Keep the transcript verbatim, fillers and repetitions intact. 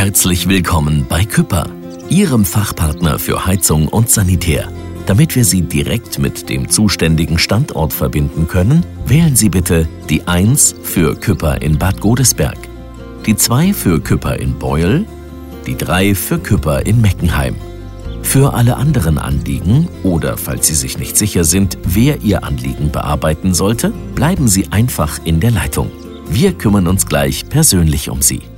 Herzlich willkommen bei Küpper, Ihrem Fachpartner für Heizung und Sanitär. Damit wir Sie direkt mit dem zuständigen Standort verbinden können, wählen Sie bitte die eins für Küpper in Bad Godesberg, die zwei für Küpper in Beuel, die drei für Küpper in Meckenheim. Für alle anderen Anliegen oder falls Sie sich nicht sicher sind, wer Ihr Anliegen bearbeiten sollte, bleiben Sie einfach in der Leitung. Wir kümmern uns gleich persönlich um Sie.